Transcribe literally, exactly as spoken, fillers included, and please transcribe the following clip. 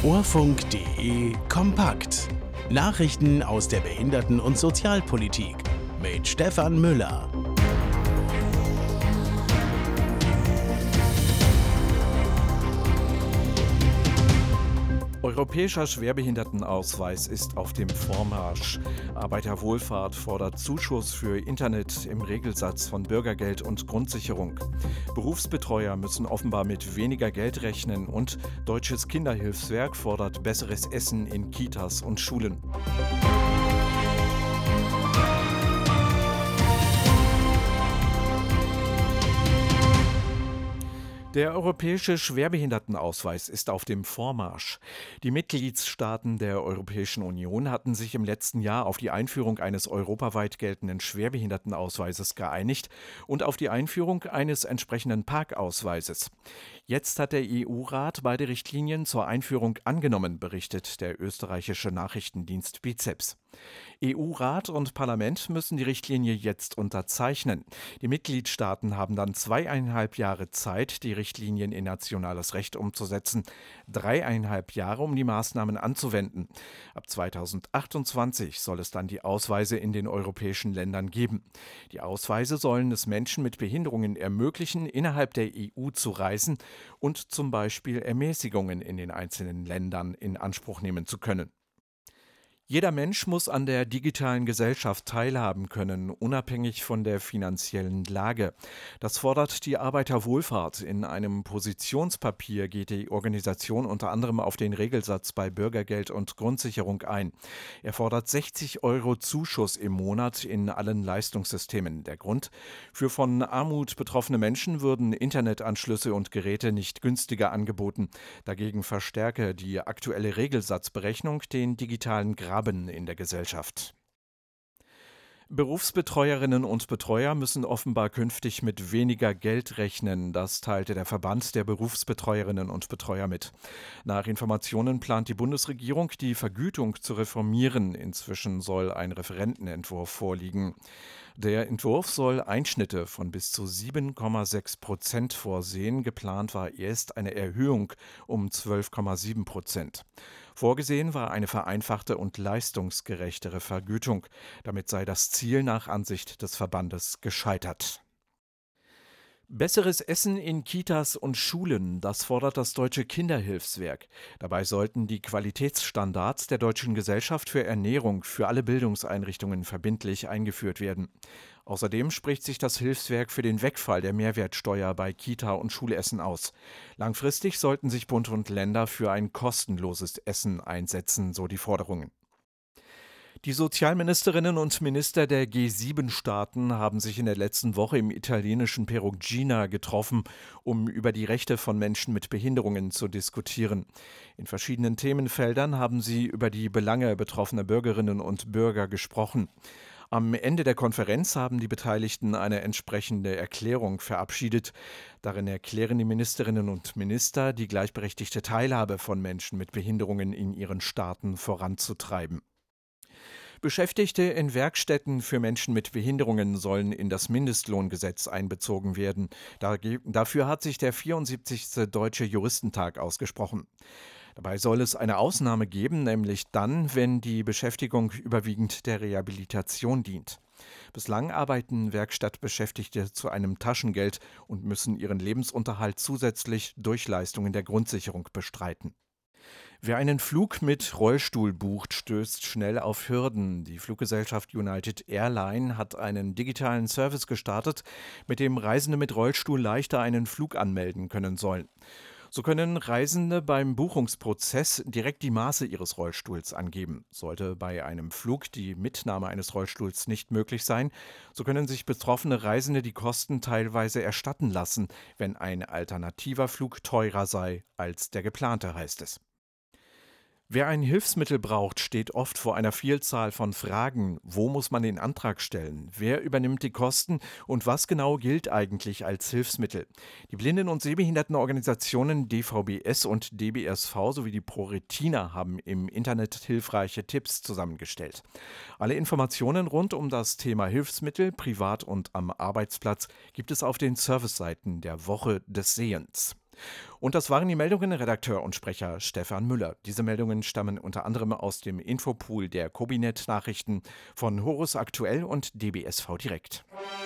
Orfunk.de kompakt. Nachrichten aus der Behinderten- und Sozialpolitik mit Stefan Müller. Europäischer Schwerbehindertenausweis ist auf dem Vormarsch. Arbeiterwohlfahrt fordert Zuschuss für Internet im Regelsatz von Bürgergeld und Grundsicherung. Berufsbetreuer müssen offenbar mit weniger Geld rechnen und Deutsches Kinderhilfswerk fordert besseres Essen in Kitas und Schulen. Der europäische Schwerbehindertenausweis ist auf dem Vormarsch. Die Mitgliedstaaten der Europäischen Union hatten sich im letzten Jahr auf die Einführung eines europaweit geltenden Schwerbehindertenausweises geeinigt und auf die Einführung eines entsprechenden Parkausweises. Jetzt hat der E U-Rat beide Richtlinien zur Einführung angenommen, berichtet der österreichische Nachrichtendienst Bizeps. E U-Rat und Parlament müssen die Richtlinie jetzt unterzeichnen. Die Mitgliedstaaten haben dann zweieinhalb Jahre Zeit, die Richtlinien in nationales Recht umzusetzen, dreieinhalb Jahre, um die Maßnahmen anzuwenden. Ab zweitausendachtundzwanzig soll es dann die Ausweise in den europäischen Ländern geben. Die Ausweise sollen es Menschen mit Behinderungen ermöglichen, innerhalb der E U zu reisen und zum Beispiel Ermäßigungen in den einzelnen Ländern in Anspruch nehmen zu können. Jeder Mensch muss an der digitalen Gesellschaft teilhaben können, unabhängig von der finanziellen Lage. Das fordert die Arbeiterwohlfahrt. In einem Positionspapier geht die Organisation unter anderem auf den Regelsatz bei Bürgergeld und Grundsicherung ein. Er fordert sechzig Euro Zuschuss im Monat in allen Leistungssystemen. Der Grund? Für von Armut betroffene Menschen würden Internetanschlüsse und Geräte nicht günstiger angeboten. Dagegen verstärke die aktuelle Regelsatzberechnung den digitalen Graben in der Gesellschaft. Berufsbetreuerinnen und Betreuer müssen offenbar künftig mit weniger Geld rechnen. Das teilte der Verband der Berufsbetreuerinnen und Betreuer mit. Nach Informationen plant die Bundesregierung, die Vergütung zu reformieren. Inzwischen soll ein Referentenentwurf vorliegen. Der Entwurf soll Einschnitte von bis zu sieben Komma sechs Prozent vorsehen. Geplant war erst eine Erhöhung um zwölf Komma sieben Prozent. Vorgesehen war eine vereinfachte und leistungsgerechtere Vergütung. Damit sei das Ziel nach Ansicht des Verbandes gescheitert. Besseres Essen in Kitas und Schulen, das fordert das Deutsche Kinderhilfswerk. Dabei sollten die Qualitätsstandards der Deutschen Gesellschaft für Ernährung für alle Bildungseinrichtungen verbindlich eingeführt werden. Außerdem spricht sich das Hilfswerk für den Wegfall der Mehrwertsteuer bei Kita- und Schulessen aus. Langfristig sollten sich Bund und Länder für ein kostenloses Essen einsetzen, so die Forderungen. Die Sozialministerinnen und Minister der G sieben Staaten haben sich in der letzten Woche im italienischen Perugina getroffen, um über die Rechte von Menschen mit Behinderungen zu diskutieren. In verschiedenen Themenfeldern haben sie über die Belange betroffener Bürgerinnen und Bürger gesprochen. Am Ende der Konferenz haben die Beteiligten eine entsprechende Erklärung verabschiedet. Darin erklären die Ministerinnen und Minister, die gleichberechtigte Teilhabe von Menschen mit Behinderungen in ihren Staaten voranzutreiben. Beschäftigte in Werkstätten für Menschen mit Behinderungen sollen in das Mindestlohngesetz einbezogen werden. Dafür hat sich der vierundsiebzigste Deutsche Juristentag ausgesprochen. Dabei soll es eine Ausnahme geben, nämlich dann, wenn die Beschäftigung überwiegend der Rehabilitation dient. Bislang arbeiten Werkstattbeschäftigte zu einem Taschengeld und müssen ihren Lebensunterhalt zusätzlich durch Leistungen der Grundsicherung bestreiten. Wer einen Flug mit Rollstuhl bucht, stößt schnell auf Hürden. Die Fluggesellschaft United Airline hat einen digitalen Service gestartet, mit dem Reisende mit Rollstuhl leichter einen Flug anmelden können sollen. So können Reisende beim Buchungsprozess direkt die Maße ihres Rollstuhls angeben. Sollte bei einem Flug die Mitnahme eines Rollstuhls nicht möglich sein, so können sich betroffene Reisende die Kosten teilweise erstatten lassen, wenn ein alternativer Flug teurer sei als der geplante, heißt es. Wer ein Hilfsmittel braucht, steht oft vor einer Vielzahl von Fragen. Wo muss man den Antrag stellen? Wer übernimmt die Kosten? Und was genau gilt eigentlich als Hilfsmittel? Die Blinden- und Sehbehindertenorganisationen D V B S und D B S V sowie die ProRetina haben im Internet hilfreiche Tipps zusammengestellt. Alle Informationen rund um das Thema Hilfsmittel, privat und am Arbeitsplatz, gibt es auf den Serviceseiten der Woche des Sehens. Und das waren die Meldungen, Redakteur und Sprecher Stefan Müller. Diese Meldungen stammen unter anderem aus dem Infopool der Kobinet-Nachrichten von Horus Aktuell und D B S V Direkt.